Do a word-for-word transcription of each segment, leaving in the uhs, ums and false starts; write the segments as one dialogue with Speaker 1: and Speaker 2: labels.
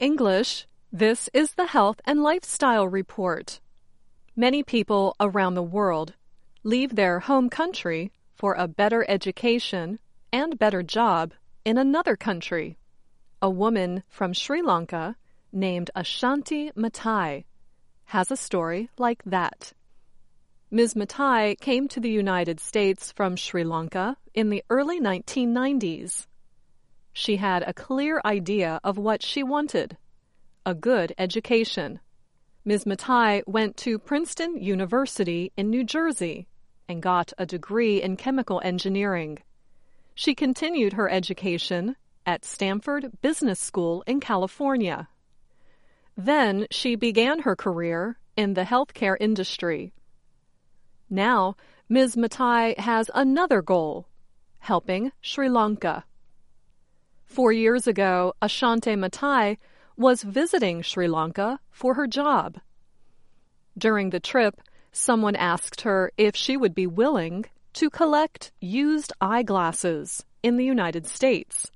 Speaker 1: English, this is the Health and Lifestyle Report. Many people around the world leave their home country for a better education and better job in another country. A woman from Sri Lanka named Ashanti Matai has a story like that. Miz Matai came to the United States from Sri Lanka in the early nineteen nineties. She had a clear idea of what she wanted, a good education. Miz Matai went to Princeton University in New Jersey and got a degree in chemical engineering. She continued her education at Stanford Business School in California. Then she began her career in the healthcare industry. Now, Miz Matai has another goal, helping Sri Lanka. Four years ago, Ashanti Matai was visiting Sri Lanka for her job. During the trip, someone asked her if she would be willing to collect used eyeglasses in the United States.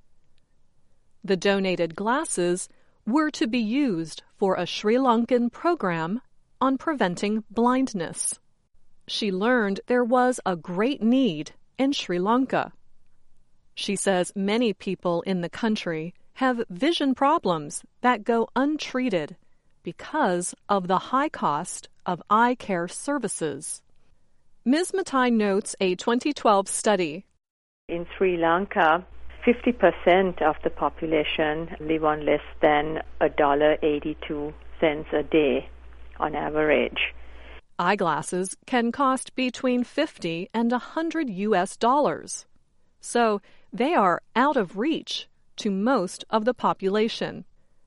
Speaker 1: The donated glasses were to be used for a Sri Lankan program on preventing blindness. She learned there was a great need in Sri Lanka. She says many people in the country have vision problems that go untreated because of the high cost of eye care services. Miz Matai notes a twenty twelve study.
Speaker 2: In Sri Lanka, fifty percent of the population live on less than one dollar and eighty-two cents a day on average.
Speaker 1: Eyeglasses can cost between fifty and one hundred U S dollars. So they are out of reach to most of the population.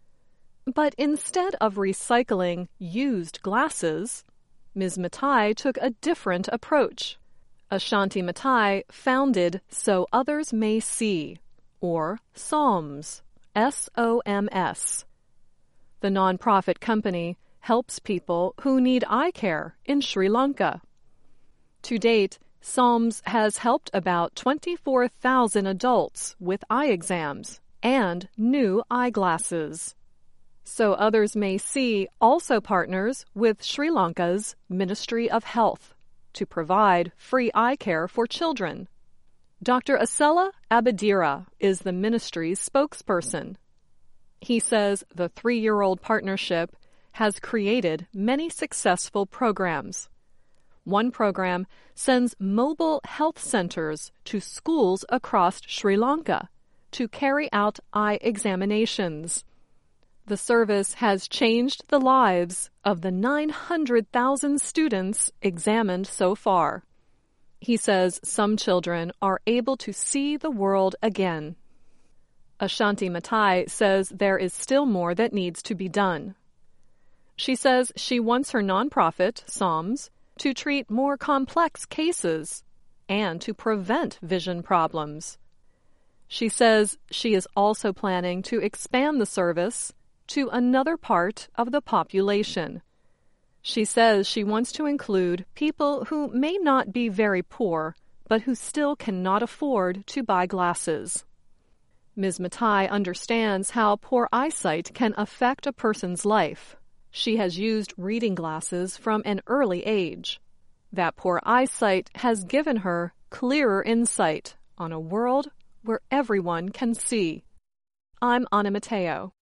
Speaker 1: But instead of recycling used glasses, Miz Matai took a different approach. Ashanti Matai founded So Others May See, or SOMS, S O M S. The nonprofit company helps people who need eye care in Sri Lanka. To date, SOMS has helped about twenty-four thousand adults with eye exams and new eyeglasses. So Others May See also partners with Sri Lanka's Ministry of Health to provide free eye care for children. Doctor Asela Abadira is the ministry's spokesperson. He says the three-year-old partnership has created many successful programs. One program sends mobile health centers to schools across Sri Lanka to carry out eye examinations. The service has changed the lives of the nine hundred thousand students examined so far. He says some children are able to see the world again. Ashanti Matai says there is still more that needs to be done. She says she wants her nonprofit, SOMS, to treat more complex cases and to prevent vision problems. She says she is also planning to expand the service to another part of the population. She says she wants to include people who may not be very poor, but who still cannot afford to buy glasses. Miz Matai understands how poor eyesight can affect a person's life. She has used reading glasses from an early age. That poor eyesight has given her clearer insight on a world where everyone can see. I'm Anna Mateo.